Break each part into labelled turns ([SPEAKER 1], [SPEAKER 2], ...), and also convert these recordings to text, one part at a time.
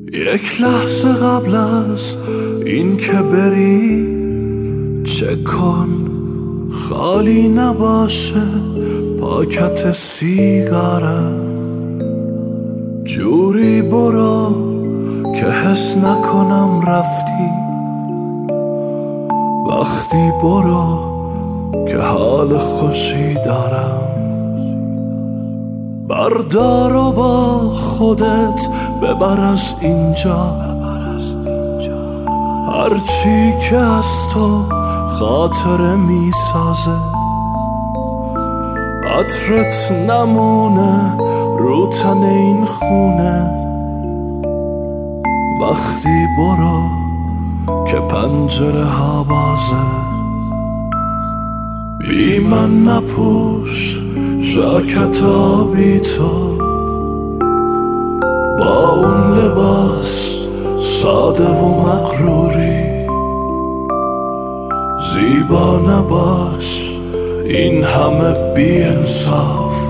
[SPEAKER 1] یک لحظه قبل از این که بری چک کن خالی نباشه پاکت سیگارم. جوری برو که حس نکنم رفتی، وقتی برو که حال خوشی دارم. بردار و با خودت ببر از اینجا هرچی که از تو خاطره می سازه. عطرت نمونه رو تن این خونه، وقتی برو که پنجره ها بازه. بی من نپوش ژاکت آبی تو، با اون لباس ساده و مغروری. زیبا نباش این همه بی انصاف،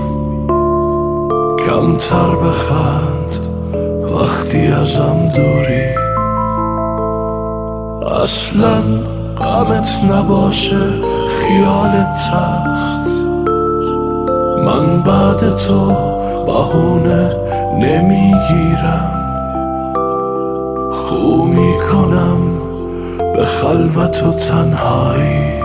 [SPEAKER 1] کمتر بخند وقتی ازم دوری. اصلا غمت نباشه خیال تخت، من بعد تو بهونه نمیگیرم. خو میکنم به خلوت و تنهایی،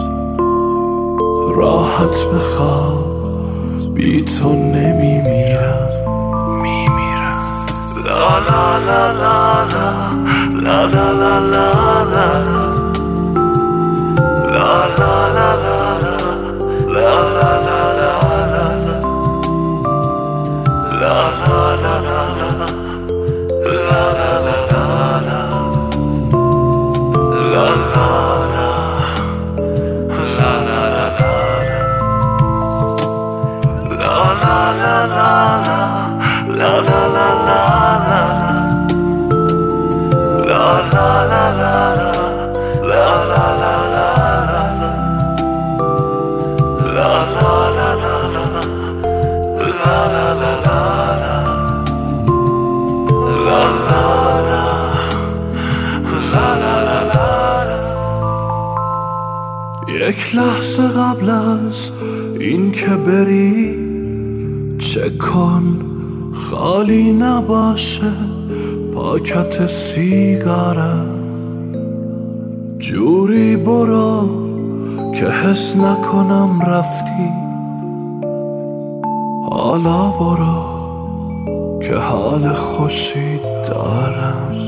[SPEAKER 1] راحت بخواب بی تو نمیمیرم. لا لا لا لا لا لا لا لا لا لا لا لا لا لا لا یک لحظه قبل از این که بری چک کن خالی نباشه پاکت سیگارم. جوری برو که حس نکنم رفتی، حالا برو که حال خوشی دارم.